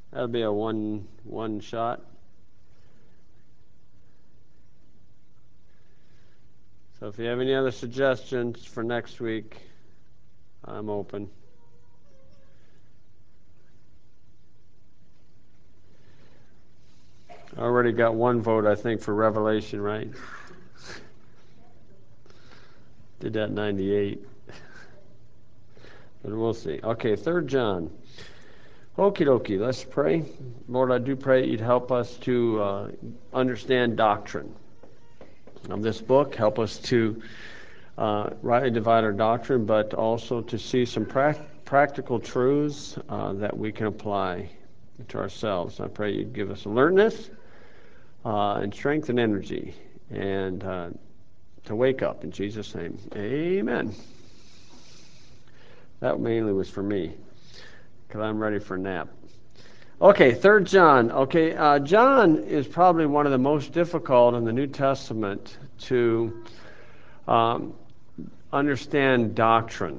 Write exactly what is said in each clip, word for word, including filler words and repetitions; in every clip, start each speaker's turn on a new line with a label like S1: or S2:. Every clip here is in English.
S1: That'll be a one one shot. So if you have any other suggestions for next week, I'm open. I already got one vote, I think, for Revelation, right? Did that ninety-eight. But we'll see. Okay, Third John. Okie dokie, let's pray. Lord, I do pray you'd help us to uh, understand doctrine of this book. Help us to uh, rightly divide our doctrine, but also to see some pra- practical truths uh, that we can apply to ourselves. I pray you'd give us alertness uh, and strength and energy, and uh, to wake up in Jesus' name. Amen. That mainly was for me, because I'm ready for a nap. Okay, Third John. Okay, uh, John is probably one of the most difficult in the New Testament to um, understand doctrine.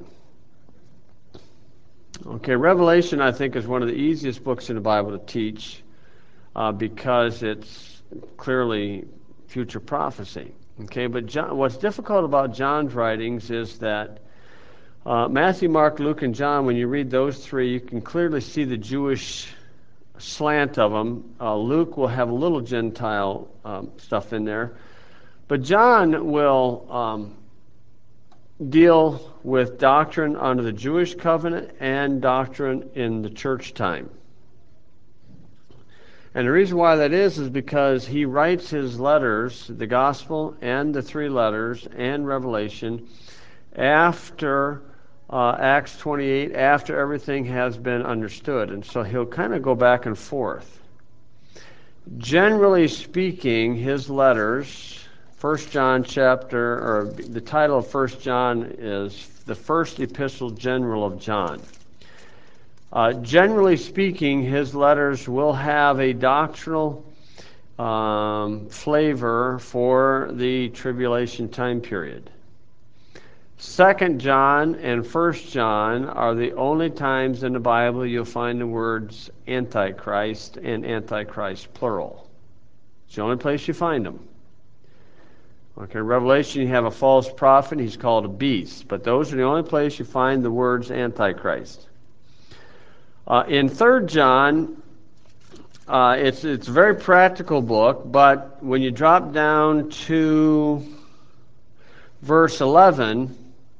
S1: Okay, Revelation, I think, is one of the easiest books in the Bible to teach uh, because it's clearly future prophecy. Okay, but John, what's difficult about John's writings is that uh, Matthew, Mark, Luke, and John, when you read those three, you can clearly see the Jewish slant of them. Uh, Luke will have a little Gentile um, stuff in there. But John will um, deal with doctrine under the Jewish covenant and doctrine in the church time. And the reason why that is is because he writes his letters, the gospel and the three letters and Revelation, after uh, Acts twenty-eight, after everything has been understood. And so he'll kind of go back and forth. Generally speaking, his letters, First John chapter, or the title of First John is the first epistle general of John. Uh, generally speaking, his letters will have a doctrinal um, flavor for the tribulation time period. Second John and First John are the only times in the Bible you'll find the words Antichrist and Antichrist plural. It's the only place you find them. Okay, Revelation, you have a false prophet, he's called a beast, but those are the only place you find the words Antichrist. Uh, in Third John, uh, it's it's a very practical book, but when you drop down to verse eleven,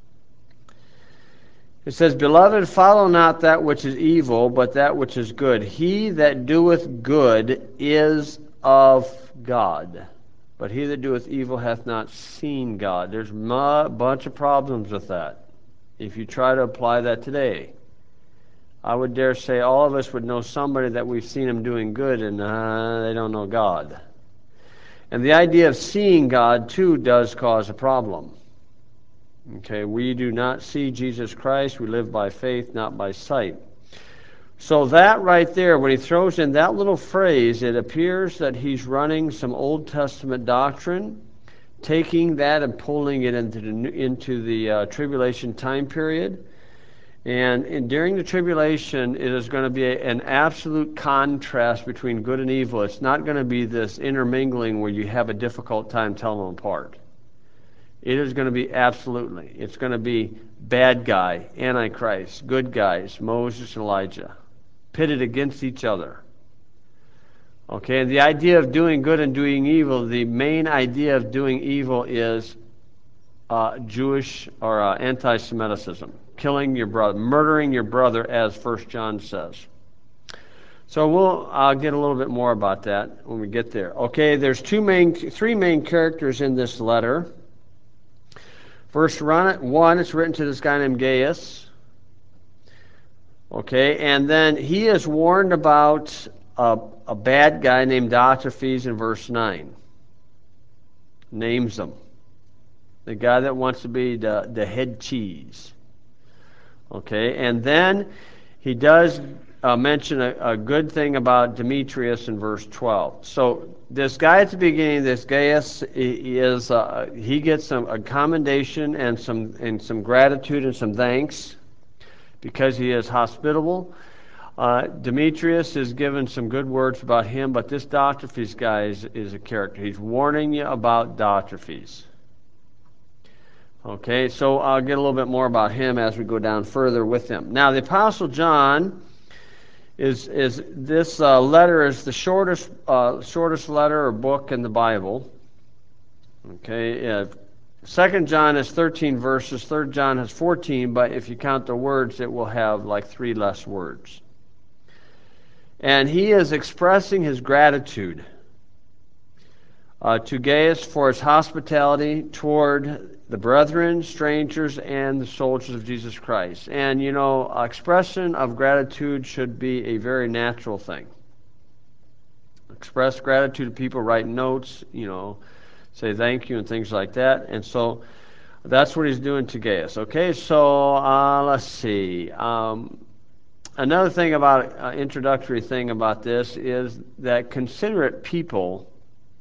S1: it says, Beloved, follow not that which is evil, but that which is good. He that doeth good is of God, but he that doeth evil hath not seen God. There's a bunch of problems with that. If you try to apply that today, I would dare say all of us would know somebody that we've seen them doing good, and uh, they don't know God. And the idea of seeing God, too, does cause a problem. Okay, we do not see Jesus Christ. We live by faith, not by sight. So that right there, when he throws in that little phrase, it appears that he's running some Old Testament doctrine, taking that and pulling it into the, into the uh, tribulation time period. And in, during the tribulation, it is going to be a, an absolute contrast between good and evil. It's not going to be this intermingling where you have a difficult time telling them apart. It is going to be absolutely. It's going to be bad guy, Antichrist, good guys, Moses and Elijah, pitted against each other. Okay, and the idea of doing good and doing evil, the main idea of doing evil is uh, Jewish or uh, anti-Semitism. Killing your brother, murdering your brother, as First John says. So we'll I'll get a little bit more about that when we get there. Okay, there's two main, three main characters in this letter. Verse one, it's written to this guy named Gaius. Okay, and then he is warned about a, a bad guy named Diotrephes in verse nine. Names him. The guy that wants to be the, the head cheese. Okay, and then he does uh, mention a, a good thing about Demetrius in verse twelve. So this guy at the beginning, this Gaius, he is uh, he gets some a commendation and some and some gratitude and some thanks because he is hospitable. Uh, Demetrius is given some good words about him, but this Diotrephes guy is, is a character. He's warning you about Diotrephes. Okay, so I'll get a little bit more about him as we go down further with him. Now, the Apostle John is is this uh, letter is the shortest uh, shortest letter or book in the Bible. Okay, uh, Second John is thirteen verses. Third John has fourteen, but if you count the words, it will have like three less words. And he is expressing his gratitude uh, to Gaius for his hospitality toward the brethren, strangers, and the soldiers of Jesus Christ. And, you know, expression of gratitude should be a very natural thing. Express gratitude to people, write notes, you know, say thank you and things like that. And so that's what he's doing to Gaius. Okay, so uh, let's see. Um, another thing about, uh, introductory thing about this is that considerate people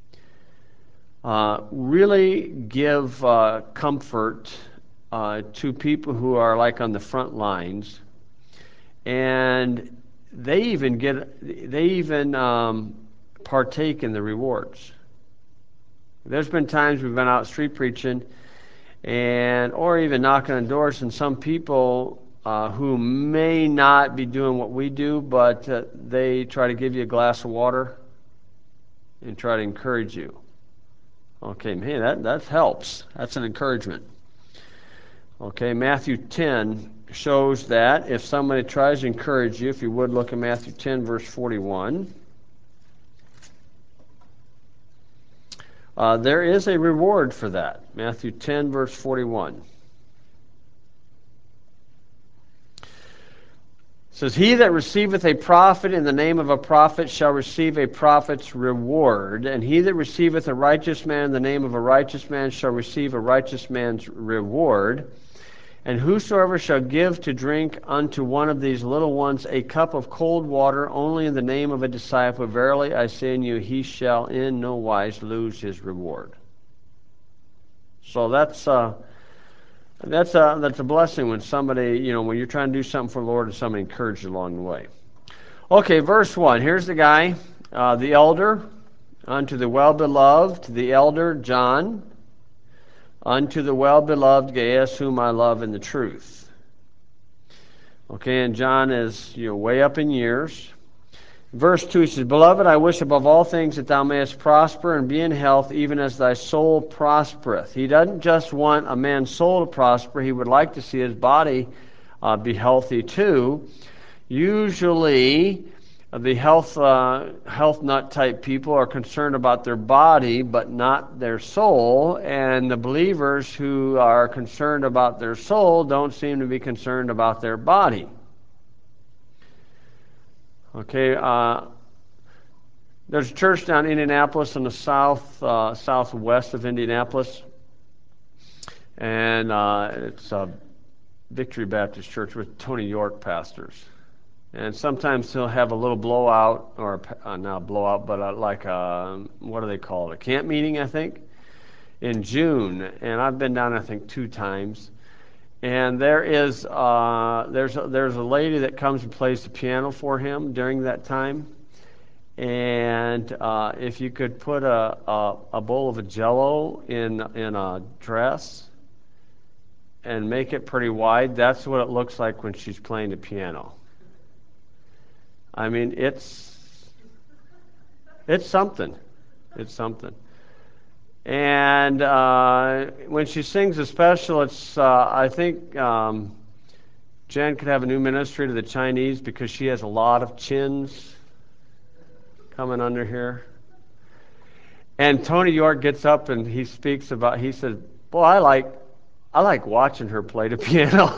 S1: Uh, really give uh, comfort uh, to people who are like on the front lines, and they even get they even um, partake in the rewards. There's been times we've been out street preaching, and or even knocking on doors, and some people uh, who may not be doing what we do, but uh, they try to give you a glass of water and try to encourage you. Okay, man, that, that helps. That's an encouragement. Okay, Matthew ten shows that if somebody tries to encourage you, if you would look at Matthew ten, verse forty-one, uh, there is a reward for that. Matthew ten, verse forty-one. It says, "He that receiveth a prophet in the name of a prophet shall receive a prophet's reward, and he that receiveth a righteous man in the name of a righteous man shall receive a righteous man's reward. And whosoever shall give to drink unto one of these little ones a cup of cold water only in the name of a disciple, verily I say unto you, he shall in no wise lose his reward." So that's uh, that's a that's a blessing when somebody, you know, when you're trying to do something for the Lord and somebody encourages you along the way. Okay, verse one. Here's the guy, uh, the elder, unto the well-beloved, the elder John, unto the well-beloved Gaius, whom I love in the truth. Okay, and John is, you know, way up in years. Verse two, he says, "Beloved, I wish above all things that thou mayest prosper and be in health, even as thy soul prospereth." He doesn't just want a man's soul to prosper. He would like to see his body uh, be healthy too. Usually, the health uh, health nut type people are concerned about their body, but not their soul. And the believers who are concerned about their soul don't seem to be concerned about their body. Okay, uh, there's a church down in Indianapolis in the south, uh, southwest of Indianapolis, and uh, it's a Victory Baptist Church with Tony York pastors. And sometimes he'll have a little blowout, or uh, not a blowout, but a, like a, what do they call it, a camp meeting, I think, in June. And I've been down, I think, two times. And there is uh, there's a, there's a lady that comes and plays the piano for him during that time. And uh, if you could put a, a, a bowl of a Jell-O in in a dress and make it pretty wide, that's what it looks like when she's playing the piano. I mean, it's it's something. It's something. And uh, when she sings a special, it's uh, I think um, Jen could have a new ministry to the Chinese because she has a lot of chins coming under here. And Tony York gets up and he speaks about, he says, "Boy, I like I like watching her play the piano."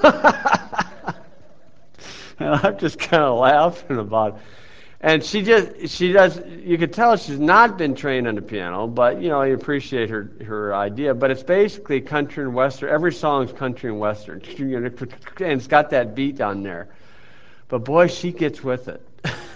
S1: And I'm just kind of laughing about it. And she just, she does, you could tell she's not been trained on the piano, but, you know, you appreciate her, her idea. But it's basically country and western. Every song's country and western. And it's got that beat on there. But boy, she gets with it.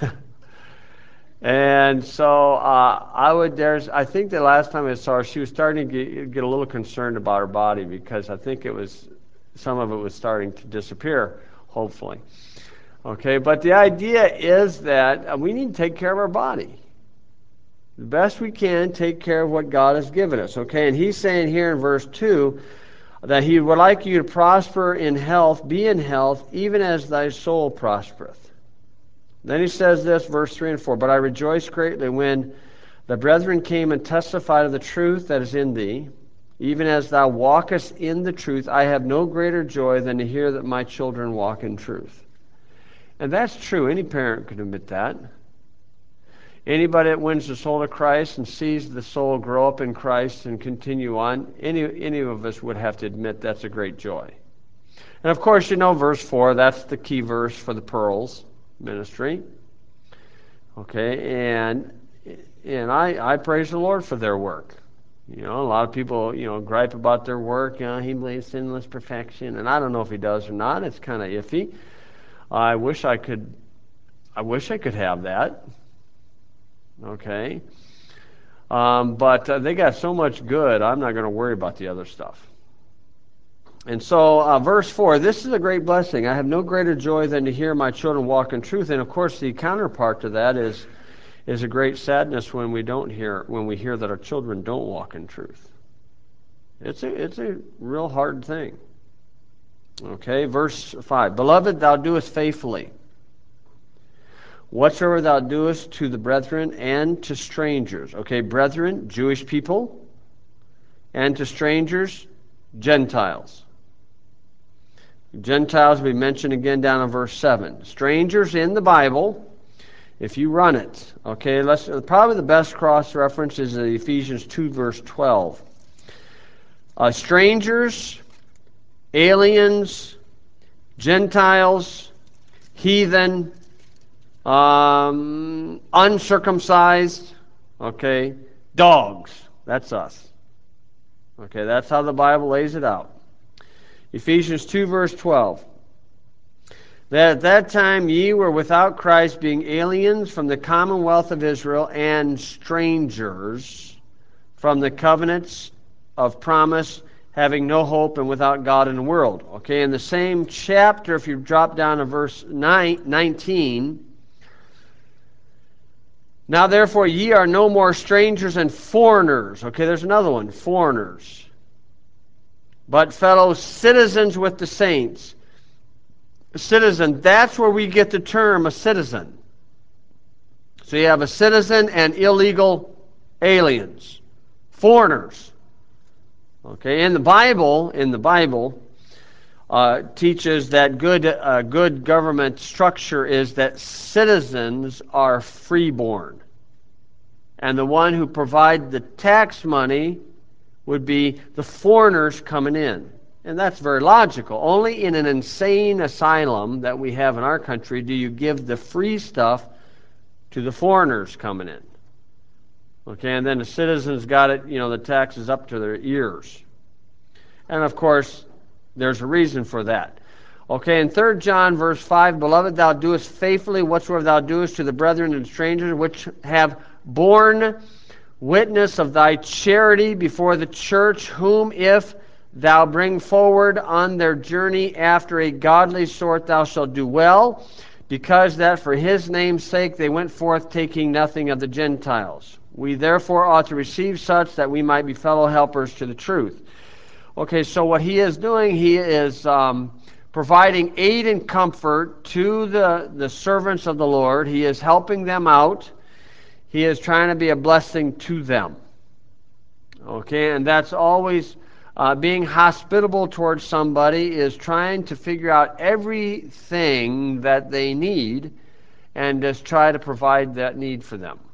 S1: And so uh, I would, there's, I think the last time I saw her, she was starting to get, get a little concerned about her body because I think it was, some of it was starting to disappear, hopefully. Okay, but the idea is that we need to take care of our body. The best we can, take care of what God has given us. Okay, and he's saying here in verse two that he would like you to prosper in health, be in health, even as thy soul prospereth. Then he says this, verse three and four, but I rejoice greatly when the brethren came and testified of the truth that is in thee, even as thou walkest in the truth. I have no greater joy than to hear that my children walk in truth. And that's true. Any parent could admit that. Anybody that wins the soul to Christ and sees the soul grow up in Christ and continue on, any, any of us would have to admit that's a great joy. And of course, you know verse four, that's the key verse for the Pearls ministry. Okay, and and I, I praise the Lord for their work. You know, a lot of people, you know, gripe about their work. You know, he believes sinless perfection, and I don't know if he does or not. It's kind of iffy. I wish I could, I wish I could have that. Okay, um, but uh, they got so much good, I'm not going to worry about the other stuff. And so, uh, verse four, this is a great blessing. I have no greater joy than to hear my children walk in truth. And of course, the counterpart to that is is a great sadness when we don't hear when we hear that our children don't walk in truth. It's a it's a real hard thing. Okay, verse five. Beloved, thou doest faithfully whatsoever thou doest to the brethren and to strangers. Okay, brethren, Jewish people, and to strangers, Gentiles. Gentiles will be mentioned again down in verse seven. Strangers in the Bible, if you run it, okay, let's probably the best cross reference is Ephesians two, verse twelve. Uh, strangers, aliens, Gentiles, heathen, um, uncircumcised, okay, dogs. That's us. Okay, that's how the Bible lays it out. Ephesians two, verse twelve. That at that time ye were without Christ, being aliens from the commonwealth of Israel and strangers from the covenants of promise, having no hope and without God in the world. Okay, in the same chapter, if you drop down to verse nine, nineteen, now therefore ye are no more strangers and foreigners. Okay, there's another one, foreigners. But fellow citizens with the saints. A citizen, that's where we get the term a citizen. So you have a citizen and illegal aliens, foreigners. Okay, in the Bible, in the Bible, uh, teaches that good, uh, good government structure is that citizens are freeborn, and the one who provide the tax money would be the foreigners coming in. And that's very logical. Only in an insane asylum that we have in our country do you give the free stuff to the foreigners coming in. Okay, and then the citizens got it, you know, the taxes up to their ears. And of course, there's a reason for that. Okay, in Third John verse five, Beloved, thou doest faithfully whatsoever thou doest to the brethren and strangers, which have borne witness of thy charity before the church, whom if thou bring forward on their journey after a godly sort, thou shalt do well, because that for his name's sake they went forth taking nothing of the Gentiles. We therefore ought to receive such, that we might be fellow helpers to the truth. Okay, so what he is doing, he is um, providing aid and comfort to the, the servants of the Lord. He is helping them out. He is trying to be a blessing to them. Okay, and that's always uh, being hospitable towards somebody, is trying to figure out everything that they need and just try to provide that need for them.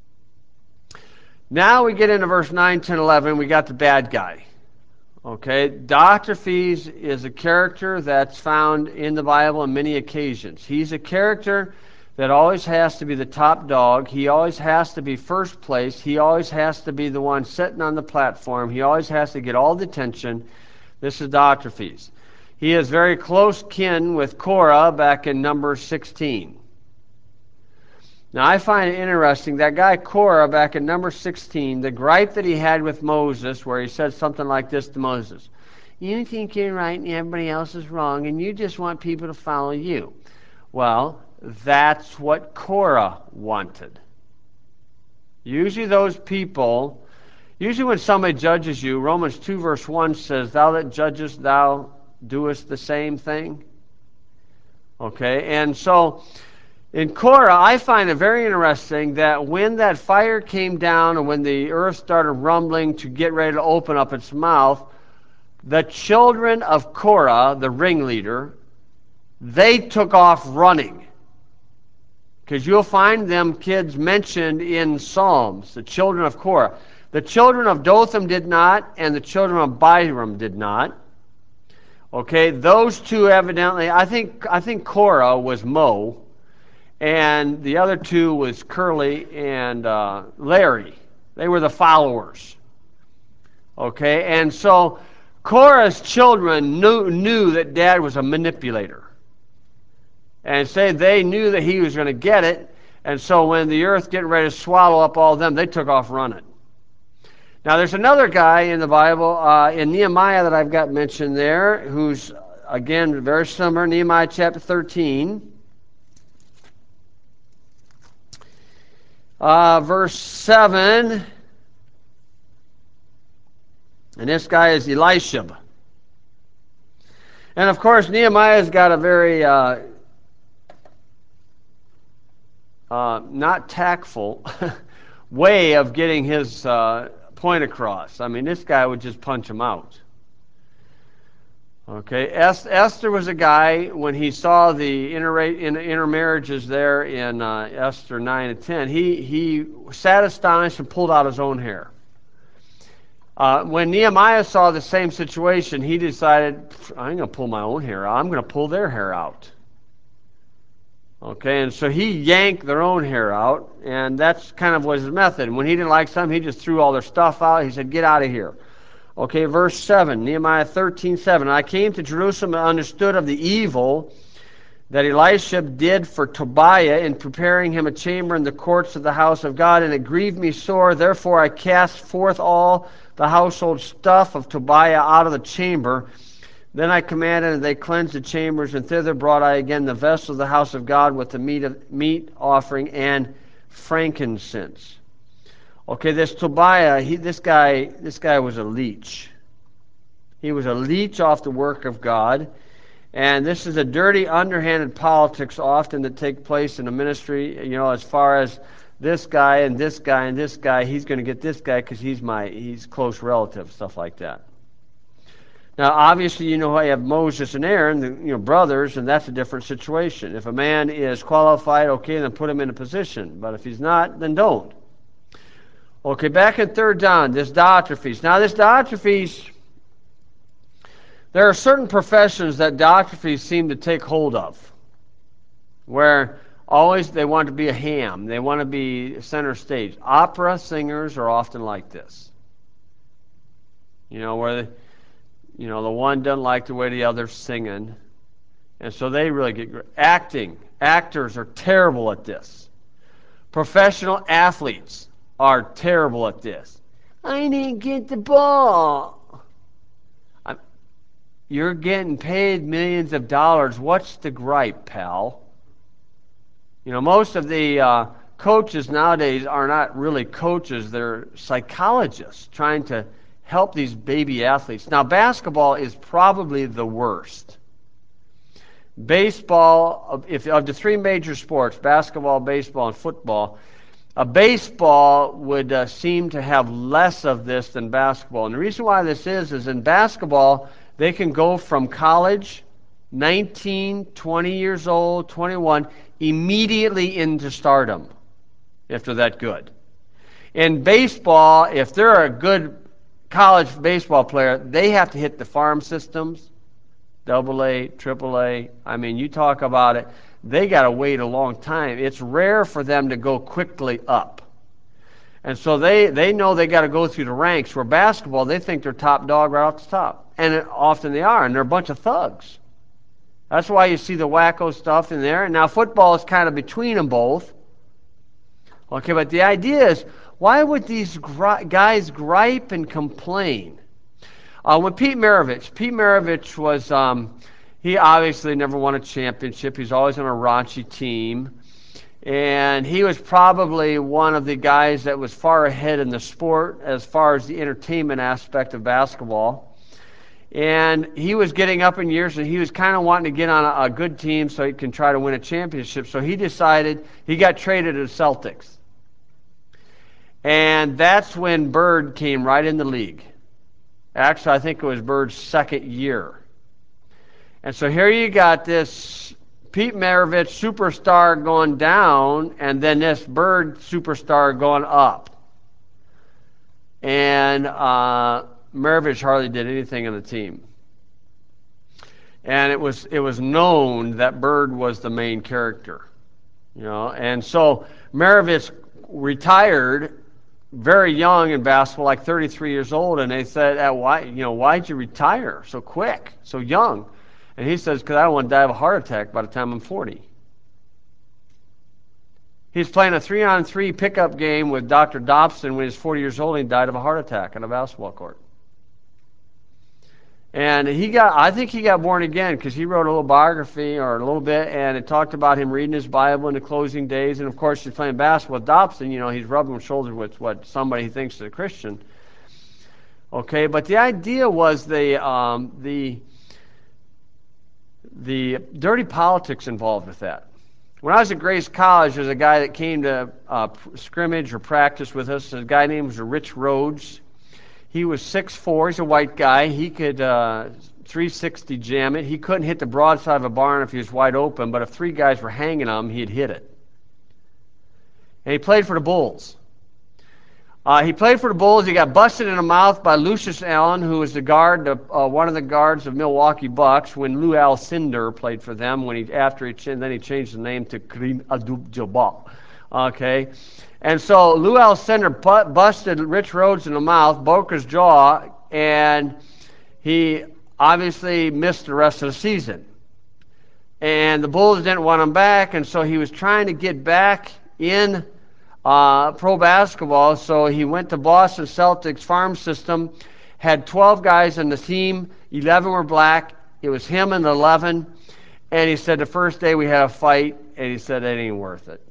S1: Now we get into verse nine, ten, eleven. We got the bad guy. Okay, Diotrephes is a character that's found in the Bible on many occasions. He's a character that always has to be the top dog. He always has to be first place. He always has to be the one sitting on the platform. He always has to get all the attention. This is Diotrephes. He is very close kin with Korah back in Numbers sixteen. Now I find it interesting, that guy Korah back in Numbers sixteen, the gripe that he had with Moses, where he said something like this to Moses: you think you're right and everybody else is wrong, and you just want people to follow you. Well, that's what Korah wanted. Usually those people, usually when somebody judges you, Romans two verse one says, thou that judgest, thou doest the same thing. Okay, and so in Korah, I find it very interesting that when that fire came down and when the earth started rumbling to get ready to open up its mouth, the children of Korah, the ringleader, they took off running. Because you'll find them kids mentioned in Psalms, the children of Korah. The children of Dotham did not, and the children of Abiram did not. Okay, those two evidently, I think I think Korah was Mo, and the other two was Curly and uh, Larry. They were the followers. Okay, and so Korah's children knew, knew that Dad was a manipulator. And say they knew that he was going to get it, and so when the earth getting ready to swallow up all of them, they took off running. Now there's another guy in the Bible, uh, in Nehemiah that I've got mentioned there, who's, again, very similar, Nehemiah chapter thirteen. Uh, verse seven, and this guy is Elisha. And of course, Nehemiah's got a very uh, uh, not tactful way of getting his uh, point across. I mean, this guy would just punch him out. Okay, Esther was a guy, when he saw the inter- intermarriages there in uh, Esther nine and ten, he, he sat astonished and pulled out his own hair. Uh, when Nehemiah saw the same situation, he decided, I'm going to pull my own hair out. I'm going to pull their hair out. Okay, and so he yanked their own hair out, and that's kind of was his method. When he didn't like something, he just threw all their stuff out. He said, get out of here. Okay, verse seven, Nehemiah thirteen seven. I came to Jerusalem and understood of the evil that Elisha did for Tobiah in preparing him a chamber in the courts of the house of God, and it grieved me sore. Therefore I cast forth all the household stuff of Tobiah out of the chamber. Then I commanded, and they cleansed the chambers, and thither brought I again the vessel of the house of God with the meat, of, meat offering and frankincense. Okay, this Tobiah, he, this guy, this guy was a leech. He was a leech off the work of God, and this is a dirty, underhanded politics often that take place in the ministry. You know, as far as this guy and this guy and this guy, he's going to get this guy because he's my, he's close relative, stuff like that. Now, obviously, you know, I have Moses and Aaron, the you know brothers, and that's a different situation. If a man is qualified, okay, then put him in a position. But if he's not, then don't. Okay, back in third John, this Diotrephes. Now, this Diotrephes, there are certain professions that Diotrephes seem to take hold of, where always they want to be a ham. They want to be center stage. Opera singers are often like this. You know, where, they, you know, the one doesn't like the way the other's singing, and so they really get acting. Actors are terrible at this. Professional athletes are terrible at this. I didn't get the ball. I'm, you're getting paid millions of dollars. What's the gripe, pal? You know, most of the uh, coaches nowadays are not really coaches. They're psychologists trying to help these baby athletes. Now, basketball is probably the worst. Baseball, if of the three major sports, basketball, baseball, and football, a baseball would uh, seem to have less of this than basketball. And the reason why this is, is in basketball, they can go from college, nineteen, twenty years old, twenty-one, immediately into stardom, if they're that good. In baseball, if they're a good college baseball player, they have to hit the farm systems, double A, triple A. I mean, you talk about it. They got to wait a long time. It's rare for them to go quickly up. And so they, they know they got to go through the ranks. Where basketball, they think they're top dog right off the top. And it, often they are, and they're a bunch of thugs. That's why you see the wacko stuff in there. And now football is kind of between them both. Okay, but the idea is, why would these gri- guys gripe and complain? Uh, when Pete Maravich, Pete Maravich was... Um, he obviously never won a championship. He's always on a raunchy team. And he was probably one of the guys that was far ahead in the sport as far as the entertainment aspect of basketball. And he was getting up in years, and he was kind of wanting to get on a, a good team so he can try to win a championship. So he decided, he got traded to the Celtics. And that's when Bird came right in the league. Actually, I think it was Bird's second year. And so here you got this Pete Maravich superstar going down, and then this Bird superstar going up. And uh, Maravich hardly did anything on the team. And it was it was known that Bird was the main character, you know. And so Maravich retired very young in basketball, like thirty-three years old, and they said, uh, "Why, you know, why'd you retire so quick, so young?" And he says, "Because I don't want to die of a heart attack by the time I'm forty." He's playing a three-on-three pickup game with Doctor Dobson when he was forty years old, and he died of a heart attack on a basketball court. And he got, I think he got born again because he wrote a little biography or a little bit, and it talked about him reading his Bible in the closing days. And of course, he's playing basketball with Dobson. You know, he's rubbing shoulders with what somebody he thinks is a Christian. Okay, but the idea was the um, the the dirty politics involved with that. When I was at Grace College, there's a guy that came to uh, scrimmage or practice with us. A guy named Rich Rhodes. He was six foot four. He's a white guy. He could uh, three sixty jam it. He couldn't hit the broadside of a barn if he was wide open, but if three guys were hanging him, he'd hit it. And he played for the Bulls. Uh, he played for the Bulls. He got busted in the mouth by Lucius Allen, who was the guard, uh, one of the guards of Milwaukee Bucks when Lou Alcindor played for them. When he after he then he changed the name to Kareem Abdul-Jabbar. Okay. And so Lou Alcindor bu- busted Rich Rhodes in the mouth, broke his jaw, and he obviously missed the rest of the season. And the Bulls didn't want him back, and so he was trying to get back in uh, pro basketball. So he went to Boston Celtics farm system, had twelve guys on the team, eleven were black. It was him and eleven. And he said the first day we had a fight, and he said it ain't worth it.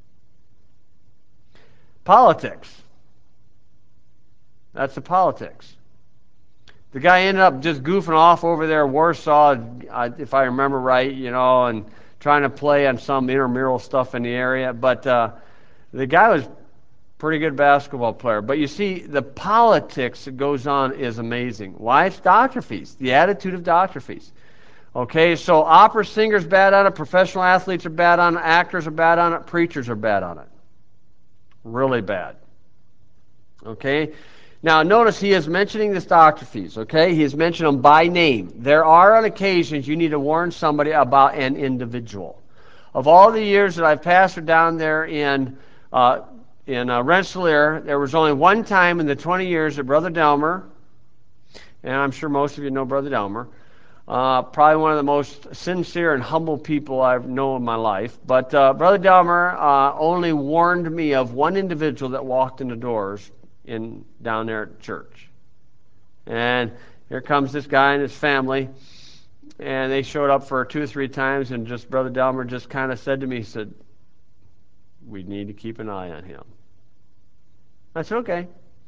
S1: Politics. That's the politics. The guy ended up just goofing off over there in Warsaw, if I remember right, you know, and trying to play on some intramural stuff in the area. But uh, the guy was a pretty good basketball player. But you see, the politics that goes on is amazing. Why? It's doctor fees, the attitude of doctor fees. Okay, so opera singers bad on it, professional athletes are bad on it, actors are bad on it, preachers are bad on it. Really bad. Okay? Now, notice he is mentioning the doctor fees, okay? He is mentioning them by name. There are on occasions you need to warn somebody about an individual. Of all the years that I've pastored down there in uh, in uh, Rensselaer, there was only one time in the twenty years that Brother Delmer, and I'm sure most of you know Brother Delmer, uh, probably one of the most sincere and humble people I've known in my life, but uh, Brother Delmer uh, only warned me of one individual that walked in the doors in down there at church. And here comes this guy and his family, and they showed up for two or three times, and just Brother Delmer just kind of said to me, he said, "We need to keep an eye on him." I said, "Okay."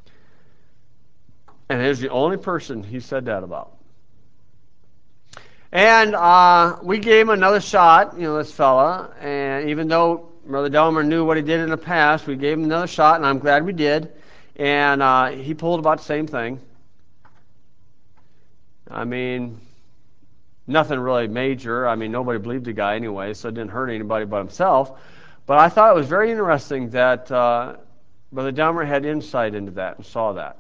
S1: And it was the only person he said that about. And uh, we gave him another shot, you know, this fella, and even though Brother Delmer knew what he did in the past, we gave him another shot, and I'm glad we did. And uh, he pulled about the same thing. I mean, nothing really major. I mean, nobody believed the guy anyway, so it didn't hurt anybody but himself. But I thought it was very interesting that uh, Brother Delmer had insight into that and saw that.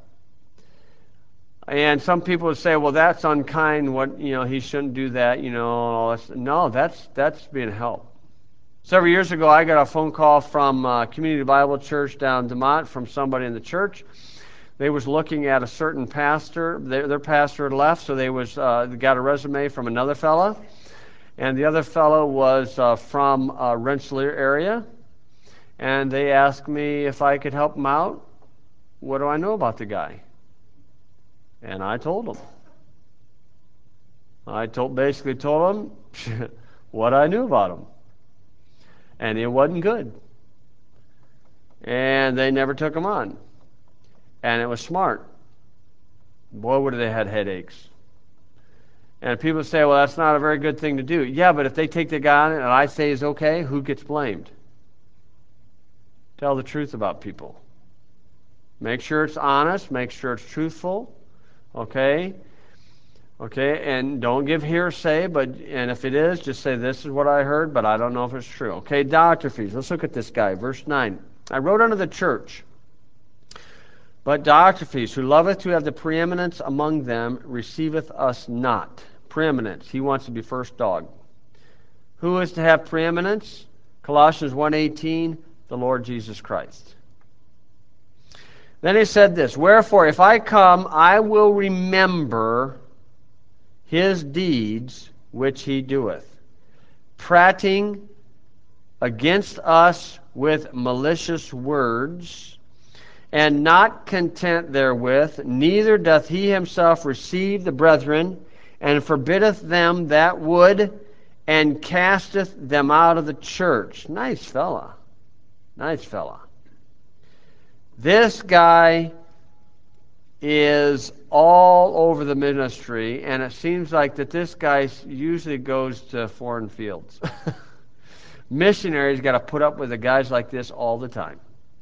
S1: And some people would say, well, that's unkind, what, you know, he shouldn't do that, you know, all this. No, that's, that's being helped. Several years ago, I got a phone call from uh, Community Bible Church down in DeMont from somebody in the church. They was looking at a certain pastor. Their, their pastor had left, so they was uh, they got a resume from another fella. And the other fellow was uh, from uh, Rensselaer area. And they asked me if I could help them out. What do I know about the guy? And I told them. I told, basically told them what I knew about them. And it wasn't good. And they never took them on. And it was smart. Boy, would they had headaches. And people say, well, that's not a very good thing to do. Yeah, but if they take the guy on it and I say is okay, who gets blamed? Tell the truth about people. Make sure it's honest. Make sure it's truthful. Okay? Okay, and don't give hearsay, but and if it is, just say this is what I heard, but I don't know if it's true. Okay, doctor fees. Let's look at this guy. Verse nine. I wrote unto the church, but Diotrephes, who loveth to have the preeminence among them, receiveth us not. Preeminence. He wants to be first dog. Who is to have preeminence? Colossians one eighteen, the Lord Jesus Christ. Then he said this, wherefore, if I come, I will remember his deeds which he doeth, prating against us with malicious words, and not content therewith, neither doth he himself receive the brethren, and forbiddeth them that would, and casteth them out of the church. Nice fella. Nice fella. This guy is all over the ministry, and it seems like that this guy usually goes to foreign fields. Missionaries got to put up with the guys like this all the time.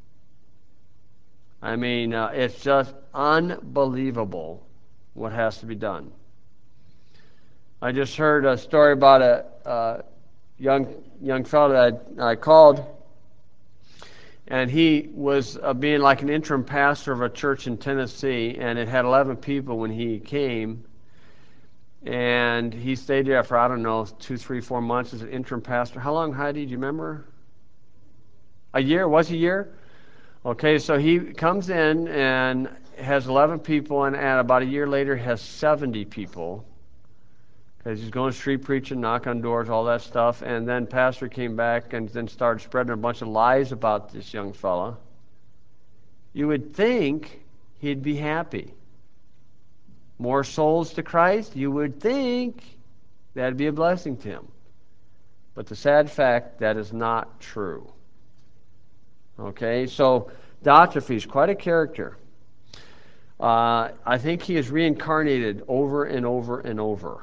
S1: I mean, uh, it's just unbelievable what has to be done. I just heard a story about a uh, young young fellow that I, I called, and he was uh, being like an interim pastor of a church in Tennessee, and it had eleven people when he came, and he stayed there for, I don't know, two, three, four months as an interim pastor. How long, Heidi, do you remember? A year? Was it a year? Okay, so he comes in and has eleven people, and, and about a year later has seventy people, because he's going street preaching, knock on doors, all that stuff. And then pastor came back and then started spreading a bunch of lies about this young fella. You would think he'd be happy. More souls to Christ, you would think that'd be a blessing to him. But the sad fact, that is not true. Okay, so Diotrephes, quite a character. Uh, I think he is reincarnated over and over and over.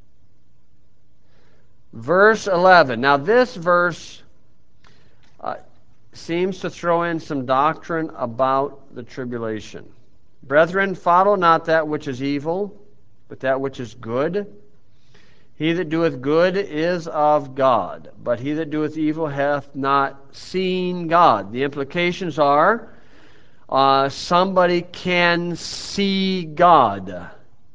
S1: Verse eleven. Now this verse uh, seems to throw in some doctrine about the tribulation. Brethren, follow not that which is evil, but that which is good. He that doeth good is of God, but he that doeth evil hath not seen God. The implications are uh, somebody can see God.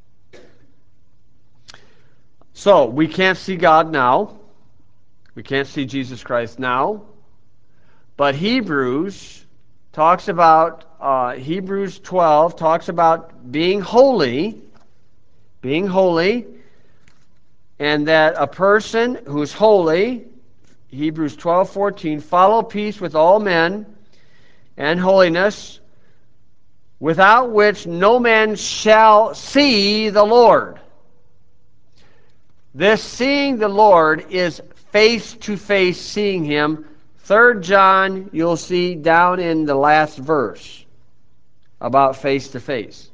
S1: So, we can't see God now. We can't see Jesus Christ now. But Hebrews talks about, uh, Hebrews twelve talks about being holy, being holy, and that a person who's holy, Hebrews twelve fourteen, follow peace with all men and holiness, without which no man shall see the Lord. This seeing the Lord is face-to-face seeing Him. Third John, you'll see down in the last verse about face-to-face.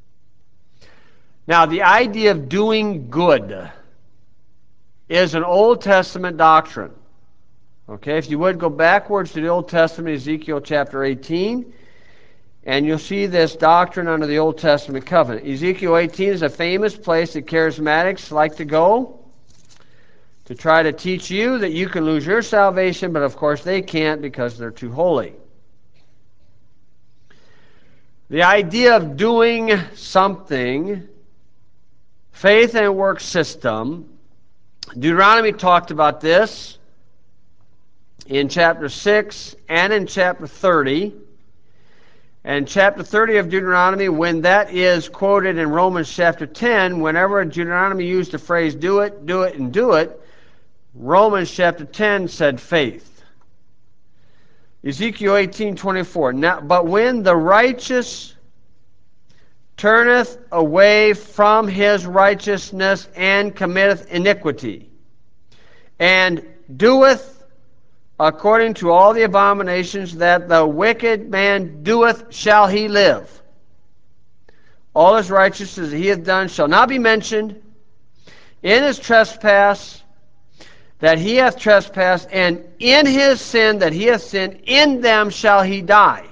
S1: Now, the idea of doing good is an Old Testament doctrine. Okay, if you would go backwards to the Old Testament, Ezekiel chapter eighteen, and you'll see this doctrine under the Old Testament covenant. Ezekiel eighteen is a famous place that charismatics like to go to try to teach you that you can lose your salvation, but of course they can't because they're too holy. The idea of doing something, faith and work system, Deuteronomy talked about this in chapter six and in chapter thirty. And chapter thirty of Deuteronomy, when that is quoted in Romans chapter ten, whenever Deuteronomy used the phrase do it, do it, and do it, Romans chapter ten said faith. Ezekiel eighteen twenty-four. Now, but when the righteous turneth away from his righteousness and committeth iniquity, and doeth according to all the abominations that the wicked man doeth, shall he live. All his righteousness that he hath done shall not be mentioned. In his trespass that he hath trespassed, and in his sin that he hath sinned, in them shall he die.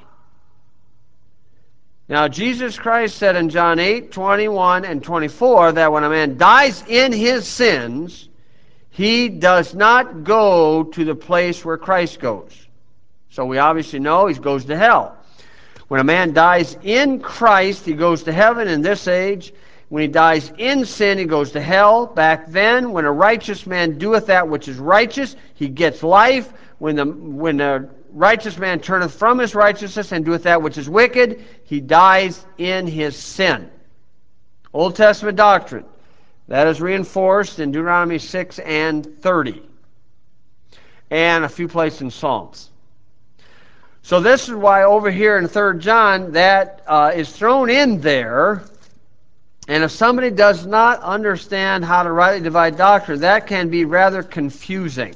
S1: Now, Jesus Christ said in John eight, twenty-one and twenty-four that when a man dies in his sins, he does not go to the place where Christ goes. So we obviously know he goes to hell. When a man dies in Christ, he goes to heaven in this age. When he dies in sin, he goes to hell. Back then, when a righteous man doeth that which is righteous, he gets life. When the when the righteous man turneth from his righteousness and doeth that which is wicked, he dies in his sin. Old Testament doctrine. That is reinforced in Deuteronomy six and thirty. And a few places in Psalms. So this is why over here in Third John, that uh, is thrown in there. And if somebody does not understand how to rightly divide doctrine, that can be rather confusing.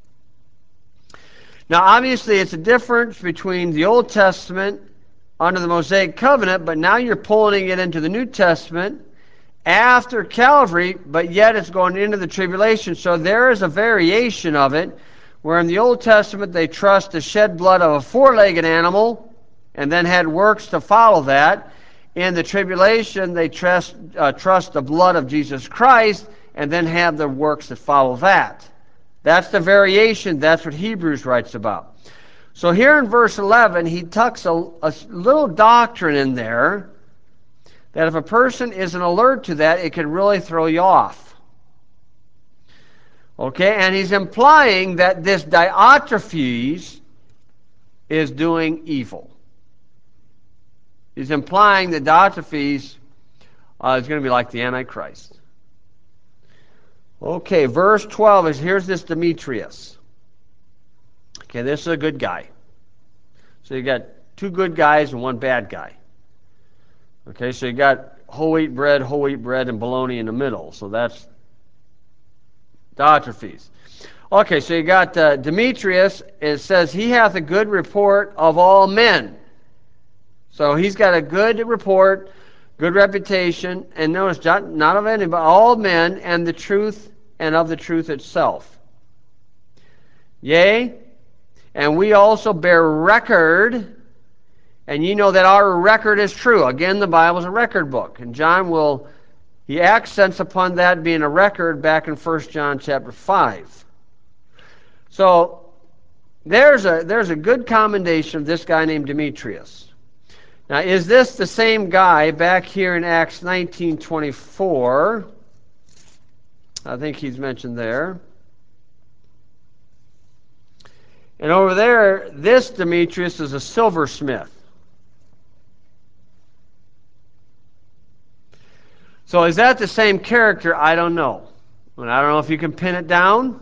S1: Now, obviously, it's a difference between the Old Testament under the Mosaic Covenant, but now you're pulling it into the New Testament after Calvary, but yet it's going into the tribulation. So there is a variation of it, where in the Old Testament they trust the shed blood of a four-legged animal and then had works to follow that. In the tribulation, they trust, uh, trust the blood of Jesus Christ and then have the works that follow that. That's the variation. That's what Hebrews writes about. So here in verse eleven, he tucks a, a little doctrine in there that if a person isn't alert to that, it can really throw you off. Okay, and he's implying that this Diotrephes is doing evil. He's implying that Diotrephes uh, is going to be like the Antichrist. Okay, verse twelve is, here's this Demetrius. Okay, this is a good guy. So you got two good guys and one bad guy. Okay, so you got whole wheat bread, whole wheat bread, and bologna in the middle. So that's Diotrephes. Okay, so you got uh, Demetrius. It says, he hath a good report of all men. So he's got a good report, good reputation, and notice, not of any, but all men, and the truth, and of the truth itself. Yea, and we also bear record, and ye know that our record is true. Again, the Bible is a record book, and John will, he accents upon that being a record back in First John chapter five. So there's a there's a good commendation of this guy named Demetrius. Now, is this the same guy back here in Acts nineteen twenty-four? I think he's mentioned there. And over there, this Demetrius is a silversmith. So is that the same character? I don't know. And I don't know if you can pin it down.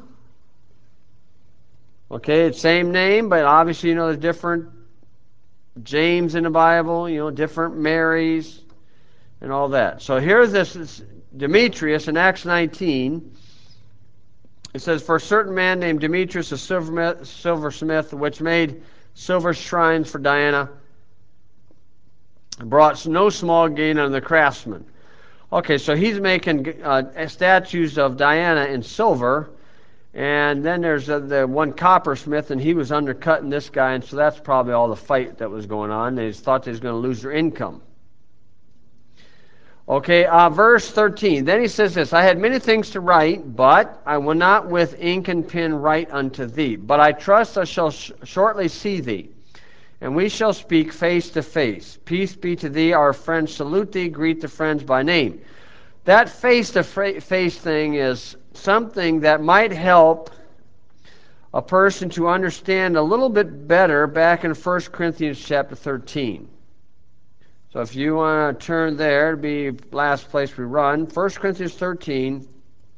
S1: Okay, it's same name, but obviously, you know, there's different James in the Bible, you know, different Marys and all that. So here's this Demetrius in Acts nineteen. It says, for a certain man named Demetrius, a silversmith, which made silver shrines for Diana, brought no small gain on the craftsmen. Okay, so he's making uh, statues of Diana in silver. And then there's uh, the one coppersmith, and he was undercutting this guy, and so that's probably all the fight that was going on. They thought they was going to lose their income. Okay, uh, verse thirteen. Then he says this, I had many things to write, but I will not with ink and pen write unto thee. But I trust I shall sh- shortly see thee, and we shall speak face to face. Peace be to thee, our friends salute thee, greet the friends by name. That face-to-face thing is something that might help a person to understand a little bit better back in First Corinthians chapter thirteen. So if you want to turn there, it'll be the last place we run. First Corinthians thirteen.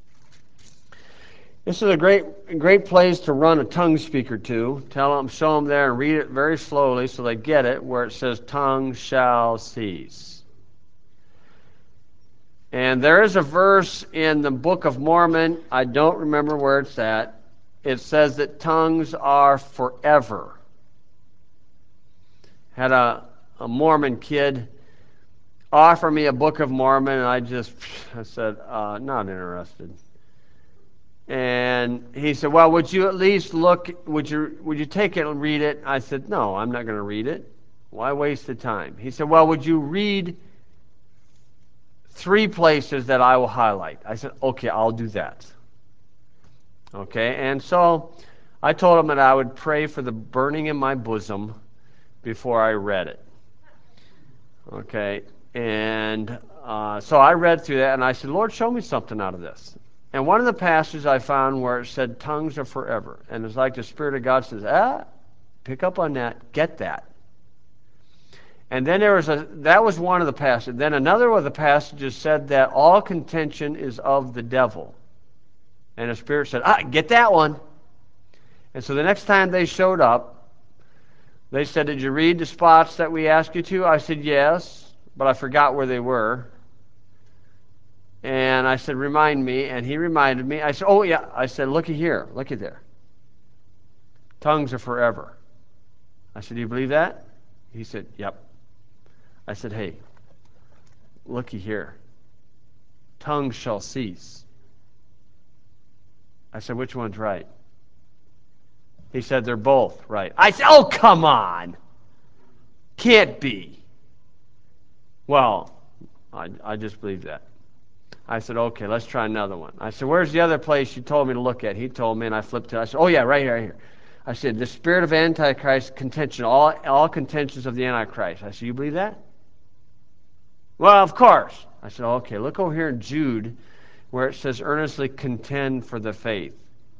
S1: This is a great great place to run a tongue speaker to. Tell them, show them there and read it very slowly so they get it, where it says, tongue shall cease. And there is a verse in the Book of Mormon, I don't remember where it's at. It says that tongues are forever. Had a, a Mormon kid offer me a Book of Mormon, and I just, I said, uh, not interested. And he said, well, would you at least look, would you, would you take it and read it? I said, no, I'm not going to read it. Why waste the time? He said, well, would you read three places that I will highlight? I said, okay, I'll do that. Okay, and so I told him that I would pray for the burning in my bosom before I read it. Okay, and uh, so I read through that, and I said, Lord, show me something out of this. And one of the passages I found where it said tongues are forever, and it's like the Spirit of God says, ah, pick up on that, get that. And then there was a, that was one of the passages. Then another of the passages said that all contention is of the devil. And the Spirit said, ah, get that one. And so the next time they showed up, they said, did you read the spots that we asked you to? I said, yes, but I forgot where they were. And I said, remind me. And he reminded me. I said, oh, yeah. I said, looky here. Looky there. Tongues are forever. I said, do you believe that? He said, yep. I said, hey, looky here. Tongues shall cease. I said, which one's right? He said, they're both right. I said, oh, come on. Can't be. Well, I, I just believe that. I said, okay, let's try another one. I said, where's the other place you told me to look at? He told me, and I flipped to it. I said, oh, yeah, right here, right here. I said, the spirit of Antichrist contention, all, all contentions of the Antichrist. I said, you believe that? Well, of course. I said, okay, look over here in Jude where it says, earnestly contend for the faith.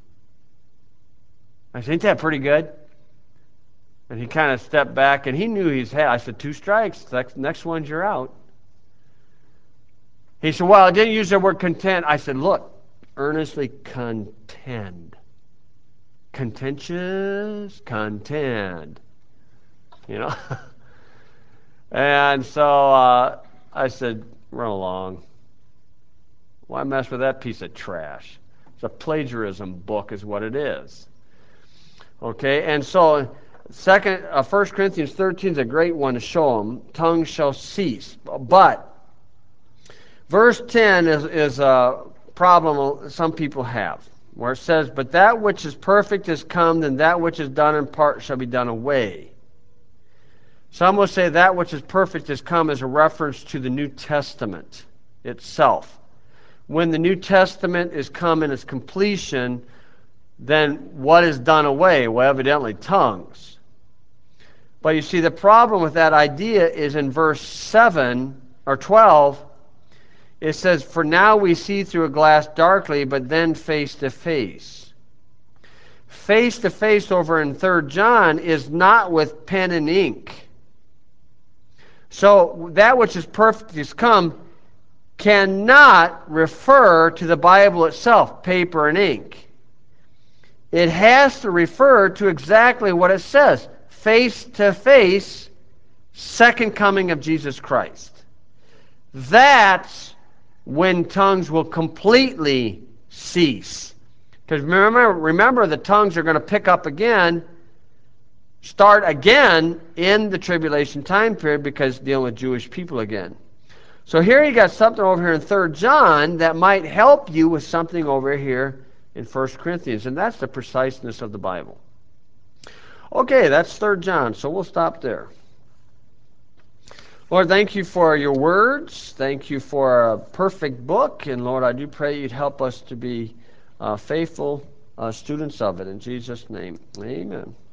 S1: I said, ain't that pretty good? And he kind of stepped back, and he knew he's had. I said, two strikes. Next, next one's you're out. He said, well, I didn't use the word contend. I said, look, earnestly contend. Contentious, contend. You know? And so uh, I said, run along. Why mess with that piece of trash? It's a plagiarism book is what it is. Okay, and so second, uh, First Corinthians thirteen is a great one to show them. Tongues shall cease. But verse ten is, is a problem some people have, where it says, but that which is perfect is come, then that which is done in part shall be done away. Some will say that which is perfect is come as a reference to the New Testament itself. When the New Testament is come in its completion, then what is done away? Well, evidently tongues. But you see, the problem with that idea is in verse seven or twelve, it says, for now we see through a glass darkly, but then face to face. Face to face over in Third John is not with pen and ink. So that which is perfect is come cannot refer to the Bible itself, paper and ink. It has to refer to exactly what it says, face to face, second coming of Jesus Christ. That's when tongues will completely cease. Because remember, remember, the tongues are going to pick up again, start again in the tribulation time period because dealing with Jewish people again. So here you got something over here in Third John that might help you with something over here in First Corinthians, and that's the preciseness of the Bible. Okay, that's Third John, so we'll stop there. Lord, thank you for your words. Thank you for a perfect book, and Lord, I do pray you'd help us to be uh, faithful uh, students of it. In Jesus' name, amen.